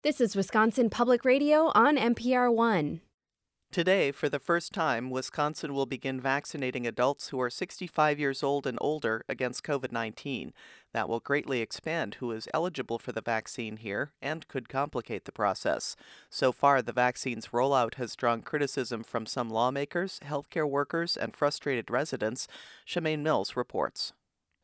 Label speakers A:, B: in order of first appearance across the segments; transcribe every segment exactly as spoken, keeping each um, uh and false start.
A: This is Wisconsin Public Radio on N P R One.
B: Today, for the first time, Wisconsin will begin vaccinating adults who are sixty-five years old and older against covid nineteen. That will greatly expand who is eligible for the vaccine here and could complicate the process. So far, the vaccine's rollout has drawn criticism from some lawmakers, healthcare workers, and frustrated residents. Shemaine Mills reports.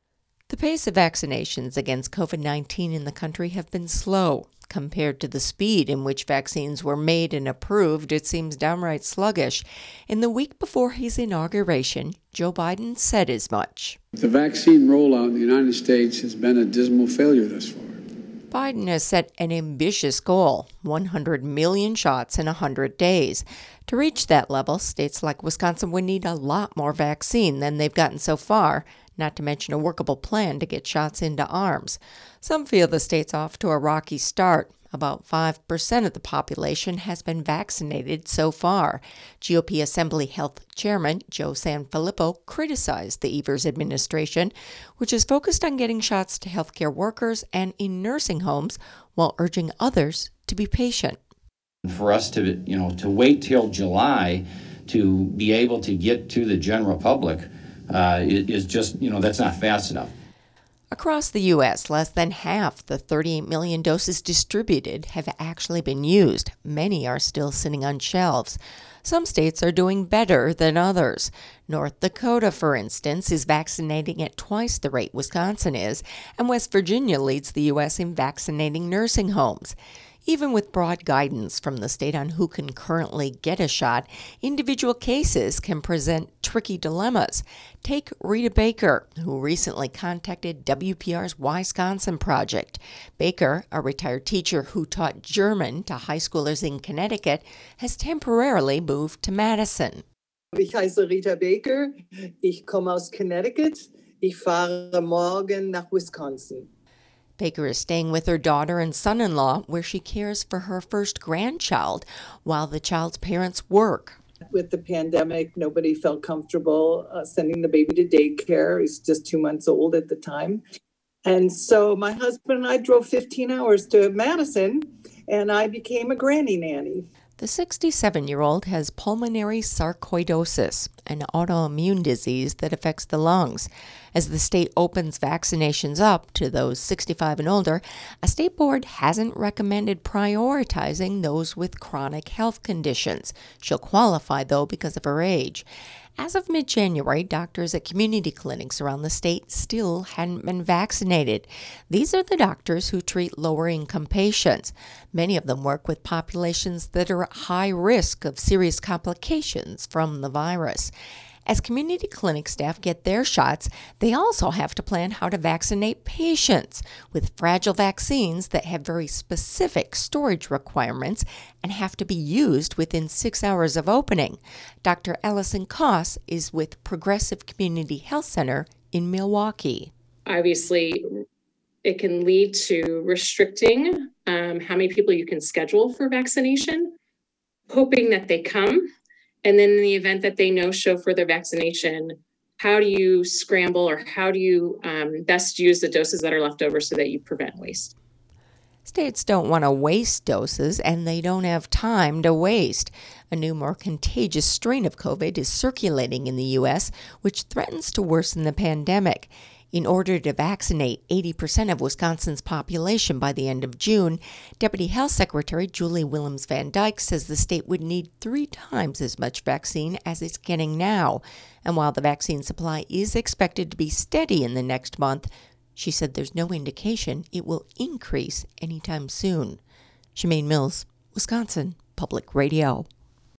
C: The pace of vaccinations against covid nineteen in the country have been slow. Compared to the speed in which vaccines were made and approved, it seems downright sluggish. In the week before his inauguration, Joe Biden said as much.
D: The vaccine rollout in the United States has been a dismal failure thus far.
C: Biden has set an ambitious goal, one hundred million shots in one hundred days. To reach that level, states like Wisconsin would need a lot more vaccine than they've gotten so far, not to mention a workable plan to get shots into arms. Some feel the state's off to a rocky start. About five percent of the population has been vaccinated so far. G O P Assembly Health Chairman Joe Sanfilippo criticized the Evers administration, which is focused on getting shots to healthcare workers and in nursing homes while urging others to be patient.
E: For us to, you know, to wait till July to be able to get to the general public uh, is just, you know, that's not fast enough.
C: Across the U S, less than half the thirty-eight million doses distributed have actually been used. Many are still sitting on shelves. Some states are doing better than others. North Dakota, for instance, is vaccinating at twice the rate Wisconsin is, and West Virginia leads the U S in vaccinating nursing homes. Even with broad guidance from the state on who can currently get a shot, individual cases can present tricky dilemmas. Take Rita Baker, who recently contacted W P R's Wisconsin Project. Baker, a retired teacher who taught German to high schoolers in Connecticut, has temporarily moved to Madison.
F: Ich heiße Rita Baker. Ich komme aus Connecticut. Ich fahre morgen nach Wisconsin.
C: Baker is staying with her daughter and son-in-law, where she cares for her first grandchild while the child's parents work.
F: With the pandemic, nobody felt comfortable uh, sending the baby to daycare. He's just two months old at the time. And so my husband and I drove fifteen hours to Madison, and I became a granny nanny.
C: The sixty-seven-year-old has pulmonary sarcoidosis, an autoimmune disease that affects the lungs. As the state opens vaccinations up to those sixty-five and older, a state board hasn't recommended prioritizing those with chronic health conditions. She'll qualify, though, because of her age. As of mid-January, doctors at community clinics around the state still hadn't been vaccinated. These are the doctors who treat lower-income patients. Many of them work with populations that are at high risk of serious complications from the virus. As community clinic staff get their shots, they also have to plan how to vaccinate patients with fragile vaccines that have very specific storage requirements and have to be used within six hours of opening. Doctor Allison Koss is with Progressive Community Health Center in Milwaukee.
G: Obviously, it can lead to restricting um, how many people you can schedule for vaccination, hoping that they come. And then in the event that they no-show for their vaccination, how do you scramble or how do you um, best use the doses that are left over so that you prevent waste?
C: States don't want to waste doses, and they don't have time to waste. A new, more contagious strain of COVID is circulating in the U S, which threatens to worsen the pandemic. In order to vaccinate eighty percent of Wisconsin's population by the end of June, Deputy Health Secretary Julie Willems Van Dyke says the state would need three times as much vaccine as it's getting now. And while the vaccine supply is expected to be steady in the next month, she said there's no indication it will increase anytime soon. Shemaine Mills, Wisconsin Public Radio.